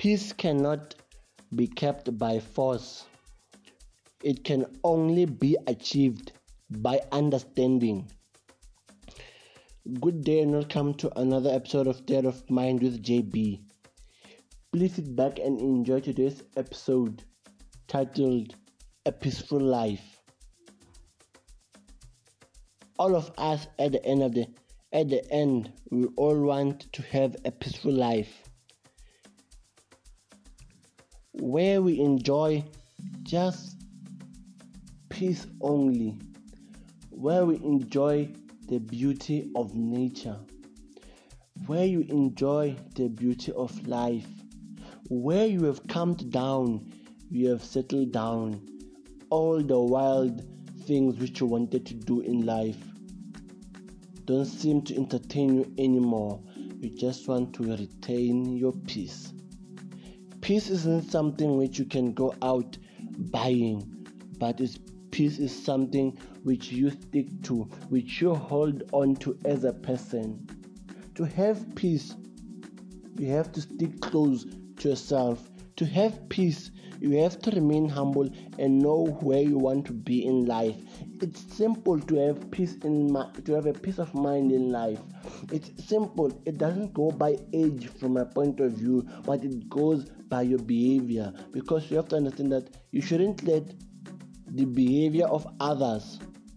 Peace cannot be kept by force. It can only be achieved by understanding. Good day and welcome to another episode of Theory of Mind with JB. Please sit back and enjoy today's episode titled A Peaceful Life. All of us at the end, we all want to have a peaceful life where we enjoy just peace only, where we enjoy the beauty of nature, where you enjoy the beauty of life, where you have calmed down, you have settled down, all the wild things which you wanted to do in life don't seem to entertain you anymore. You just want to retain your peace. Peace isn't something which you can go out buying, but peace is something which you stick to, which you hold on to as a person. To have peace, you have to stick close to yourself. To have peace, you have to remain humble and know where you want to be in life. It's simple to have peace to have a peace of mind in life. It's simple. It doesn't go by age from my point of view, but it goes by your behavior. Because you have to understand that you shouldn't let the behavior of others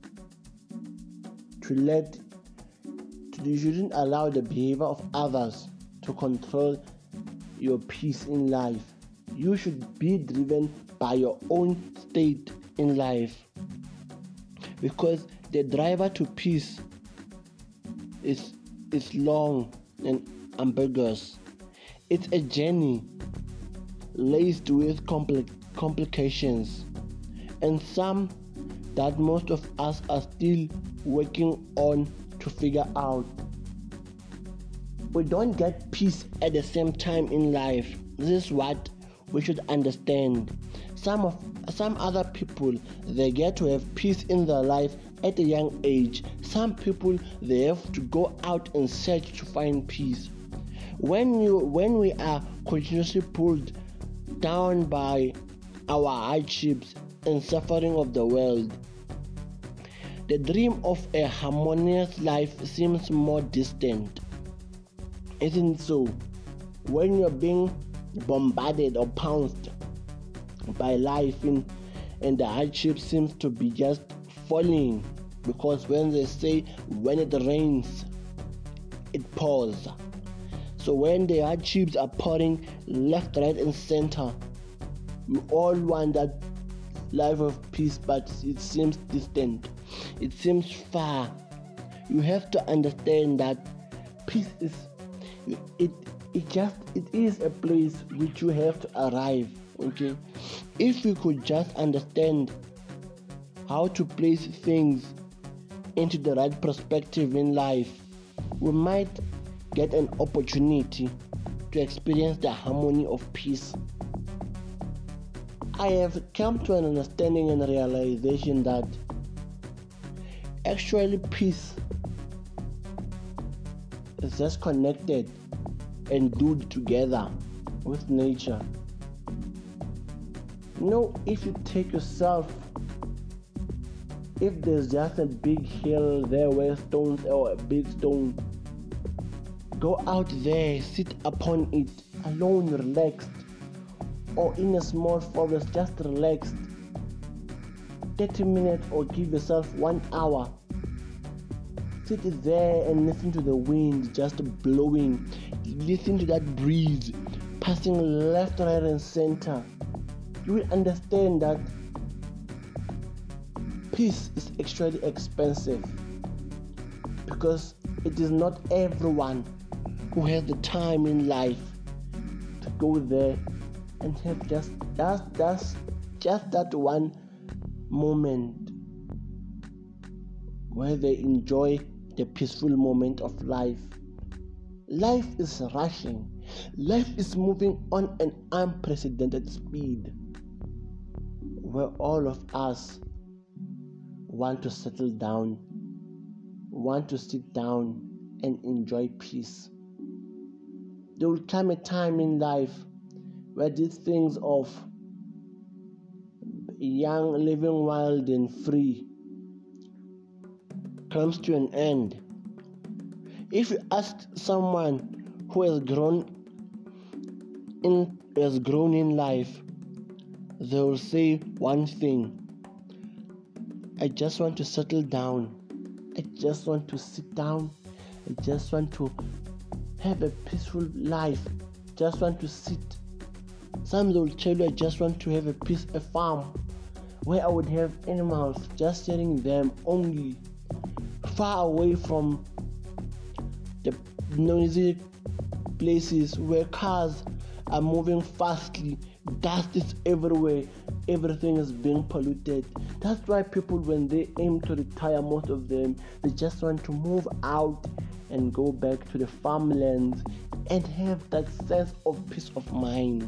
you shouldn't allow the behavior of others to control your peace in life. You should be driven by your own state in life, because the driver to peace is long and ambiguous. It's a journey laced with complications, and some that most of us are still working on to figure out. We don't get peace at the same time in life. This is what we should understand. Some other people, they get to have peace in their life at a young age. Some people, they have to go out and search to find peace. When we are continuously pulled down by our hardships and suffering of the world, the dream of a harmonious life seems more distant. Isn't so? When you're being bombarded or pounced by life and the hardship seems to be just falling, because when they say when it rains, it pours. So when the hardships are pouring left, right and center, we all want that life of peace, but it seems distant. It seems far. You have to understand that peace is it is a place which you have to arrive. Okay, if we could just understand how to place things into the right perspective in life, we might get an opportunity to experience the harmony of peace. I have come to an understanding and realization that actually peace is just connected and glued together with nature. If you take yourself, if there's just a big hill there where stones or a big stone, go out there, sit upon it alone, relaxed, or in a small forest, just relaxed 30 minutes or give yourself 1 hour. Sit there and listen to the wind just blowing. Listen to that breeze passing left, right and center. You will understand that peace is actually expensive, because it is not everyone who has the time in life to go there and have just that one moment where they enjoy the peaceful moment of life. Life is rushing. Life is moving on an unprecedented speed, where all of us want to settle down, want to sit down and enjoy peace. There will come a time in life where these things of young, living wild and free comes to an end. If you ask someone who has grown in life, they will say one thing: I just want to settle down. I just want to sit down. I just want to have a peaceful life. Just want to sit. Some will tell you, I just want to have a farm where I would have animals, just hearing them only, far away from the noisy places where cars are moving fastly, dust is everywhere, everything is being polluted. That's why people, when they aim to retire, most of them, they just want to move out and go back to the farmlands and have that sense of peace of mind.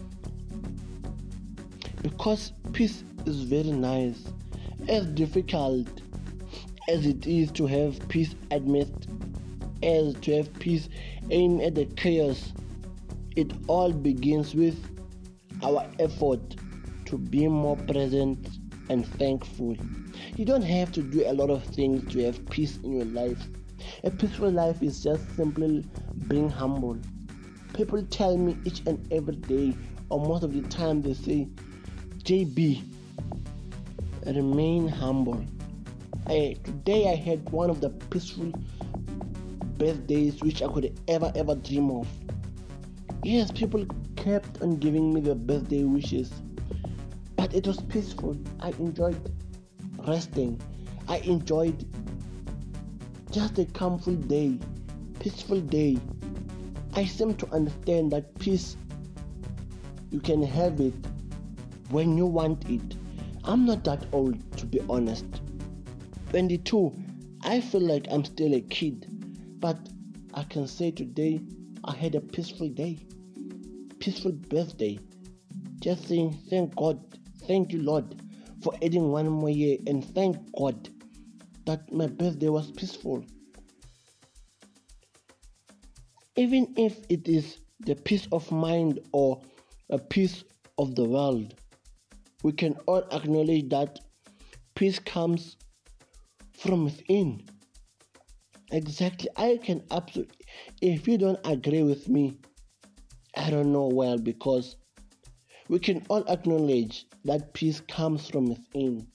Because peace is very nice. As difficult as it is to have peace amidst, as to have peace aim at the chaos, it all begins with our effort to be more present and thankful. You don't have to do a lot of things to have peace in your life. A peaceful life is just simply being humble. People tell me each and every day, or most of the time, they say, JB, remain humble. Today I had one of the peaceful birthdays which I could ever dream of. Yes, people kept on giving me the birthday wishes, but it was peaceful. I enjoyed resting. I enjoyed just a comfortable day, peaceful day. I seem to understand that peace, you can have it when you want it. I'm not that old, to be honest. 22, I feel like I'm still a kid, but I can say today I had a peaceful day, peaceful birthday. Just saying thank God, thank you Lord for adding one more year, and thank God that my birthday was peaceful. Even if it is the peace of mind or a peace of the world, we can all acknowledge that peace comes from within. Exactly. I can absolutely, if you don't agree with me, I don't know well, because we can all acknowledge that peace comes from within.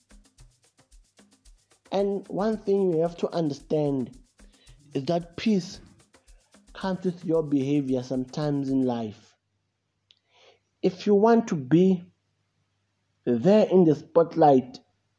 And one thing we have to understand is that peace comes with your behavior sometimes in life. If you want to be there in the spotlight,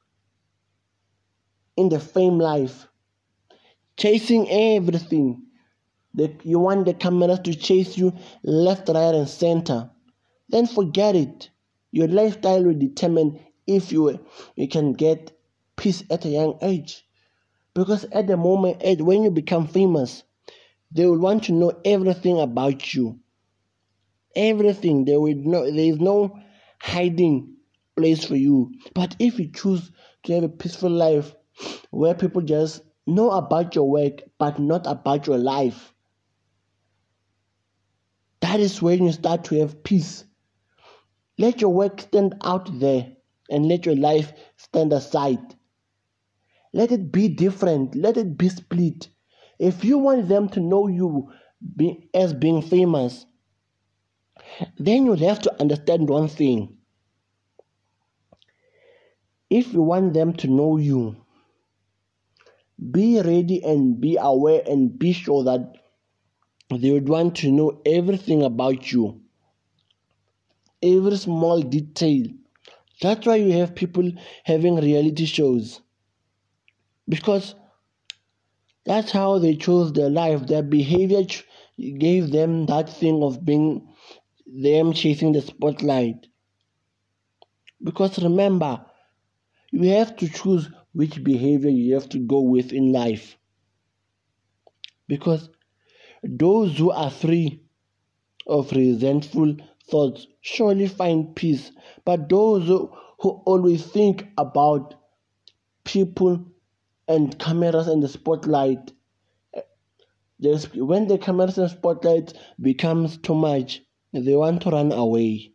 in the fame life, chasing everything, you want the cameras to chase you left, right, and center, then forget it. Your lifestyle will determine if you can get peace at a young age. Because at the moment, when you become famous, they will want to know everything about you. Everything. They will know. There is no hiding place for you. But if you choose to have a peaceful life where people just know about your work but not about your life, that is when you start to have peace. Let your work stand out there and let your life stand aside. Let it be different. Let it be split. If you want them to know you as being famous, then you have to understand one thing. If you want them to know you, be ready and be aware and be sure that they would want to know everything about you. Every small detail. That's why you have people having reality shows. Because that's how they chose their life. Their behavior gave them that thing of being them chasing the spotlight. Because remember, you have to choose which behavior you have to go with in life. Because those who are free of resentful thoughts surely find peace. But those who always think about people and cameras and the spotlight, when the cameras and spotlight becomes too much, They want to run away.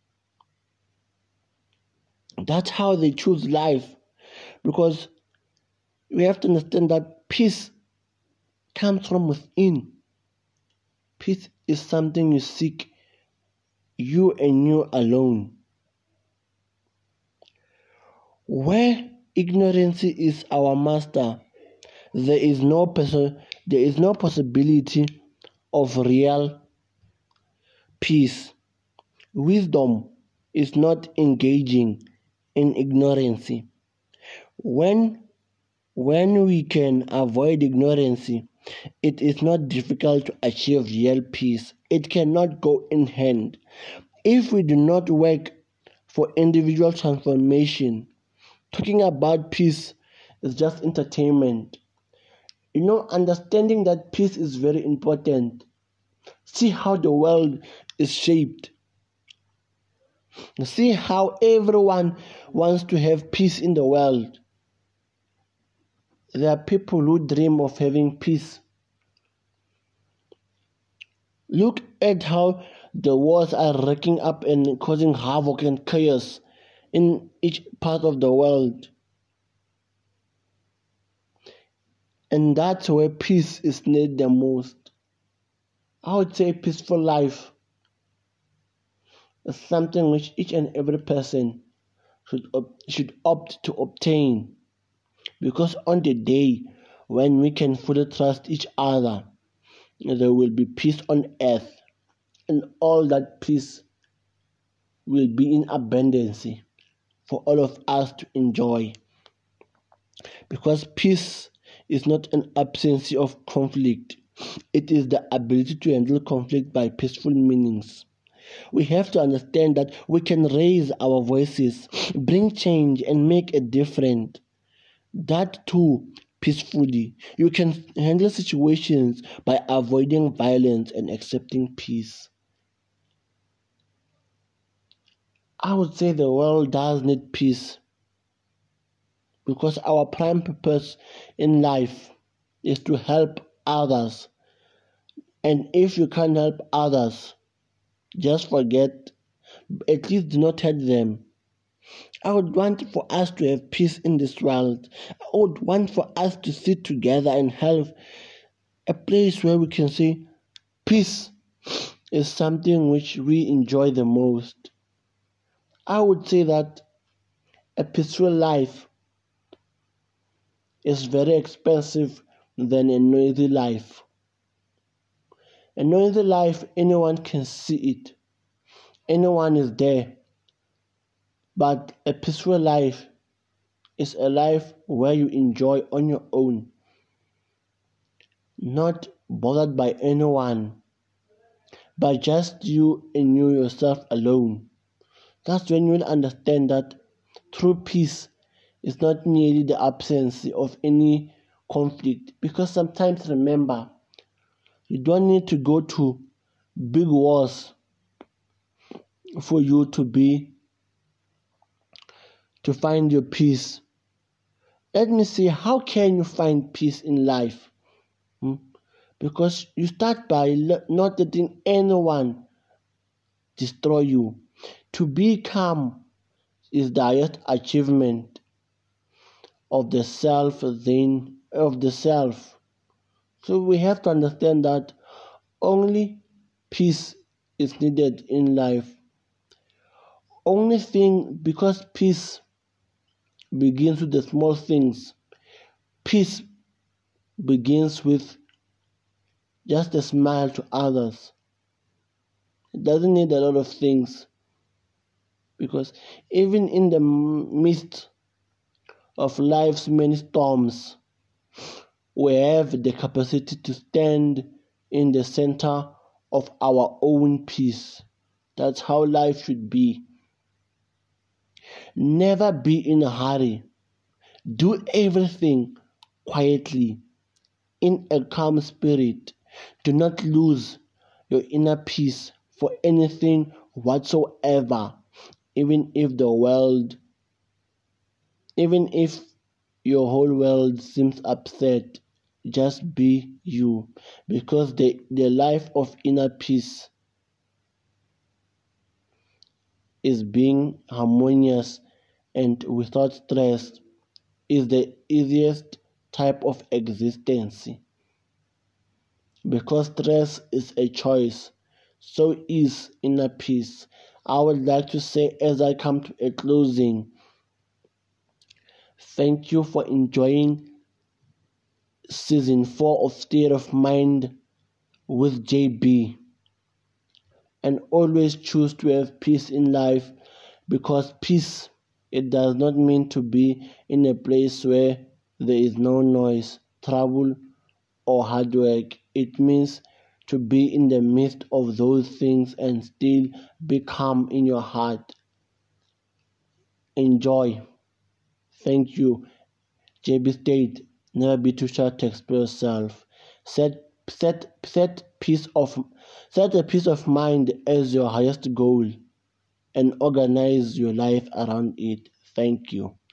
That's how they choose life. Because we have to understand that peace comes from within. Peace is something you seek, you and you alone. Where ignorance is our master, there is no possibility of real peace. Wisdom is not engaging in ignorance. When we can avoid ignorance, it is not difficult to achieve real peace. It cannot go in hand. If we do not work for individual transformation, talking about peace is just entertainment. Understanding that peace is very important. See how the world is shaped. See how everyone wants to have peace in the world. There are people who dream of having peace. Look at how the wars are racking up and causing havoc and chaos in each part of the world. And that's where peace is needed the most. I would say peaceful life is something which each and every person should opt to obtain. Because on the day when we can fully trust each other, there will be peace on earth. And all that peace will be in abundance for all of us to enjoy. Because peace is not an absence of conflict. It is the ability to handle conflict by peaceful means. We have to understand that we can raise our voices, bring change, and make a difference. That too, peacefully. You can handle situations by avoiding violence and accepting peace. I would say the world does need peace because our prime purpose in life is to help others. And if you can't help others, just forget, at least do not hurt them. I would want for us to have peace in this world. I would want for us to sit together and have a place where we can say peace is something which we enjoy the most. I would say that a peaceful life is very expensive than a noisy life. A noisy life, anyone can see it. Anyone is there. But a peaceful life is a life where you enjoy on your own, not bothered by anyone, but just you and you yourself alone. That's when you will understand that true peace is not merely the absence of any conflict. Because sometimes, remember, you don't need to go to big wars for you to find your peace. Let me see, how can you find peace in life? Because you start by not letting anyone destroy you. To be calm is the highest achievement of the self. So we have to understand that only peace is needed in life. Only thing, because peace begins with the small things. Peace begins with just a smile to others. It doesn't need a lot of things. Because even in the midst of life's many storms, we have the capacity to stand in the center of our own peace. That's how life should be. Never be in a hurry. Do everything quietly, in a calm spirit. Do not lose your inner peace for anything whatsoever, even if your whole world seems upset. Just be you, because the life of inner peace is being harmonious and without stress is the easiest type of existence. Because stress is a choice, so is inner peace. I would like to say, as I come to a closing, thank you for enjoying season 4 of State of Mind with JB. And always choose to have peace in life, because peace, it does not mean to be in a place where there is no noise, trouble, or hard work. It means to be in the midst of those things and still be calm in your heart. Enjoy. Thank you. JB State, never be too shy to express yourself. Set a peace of mind as your highest goal and organize your life around it. Thank you.